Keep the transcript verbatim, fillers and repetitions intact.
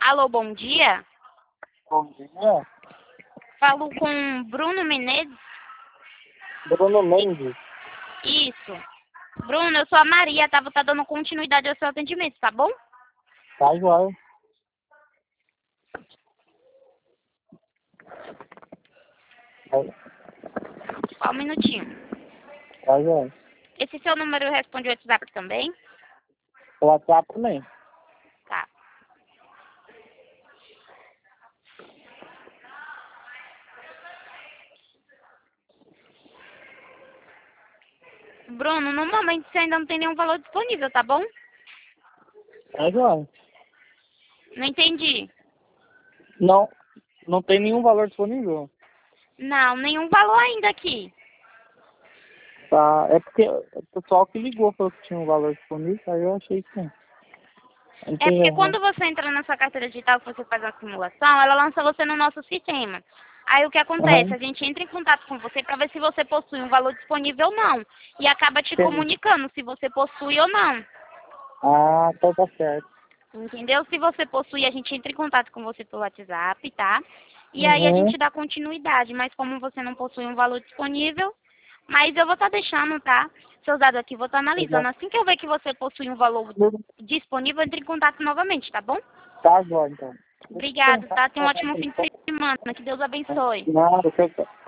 Alô, bom dia. Bom dia. Falo com Bruno Menezes. Bruno Mendes. Isso. Bruno, eu sou a Maria, tá? Vou estar dando continuidade ao seu atendimento, tá bom? Tá, joia. Só um minutinho. Tá, joia. Esse seu número responde o WhatsApp também? O WhatsApp também. Tá. Bruno, no momento você ainda não tem nenhum valor disponível, tá bom? Tá, joia. Não entendi. Não, não tem nenhum valor disponível? Não, nenhum valor ainda aqui. Tá, é porque o pessoal que ligou falou que tinha um valor disponível, aí eu achei que sim. É porque Entendi. quando você entra na sua carteira digital, que você faz a simulação, ela lança você no nosso sistema. Aí o que acontece? Aham. A gente entra em contato com você para ver se você possui um valor disponível ou não. E acaba te Sim. comunicando se você possui ou não. Ah, então tá certo. Entendeu? Se você possui, a gente entra em contato com você pelo WhatsApp, tá? E aí a Uhum. gente dá continuidade. Mas como você não possui um valor disponível, mas eu vou estar deixando, tá? Seus dados aqui, vou estar analisando. Assim que eu ver que você possui um valor disponível, entre em contato novamente, tá bom? Tá, joia, então. Deixa eu Obrigado, pensar. tá? Tenha um ótimo fim de semana. Que Deus abençoe. Nada,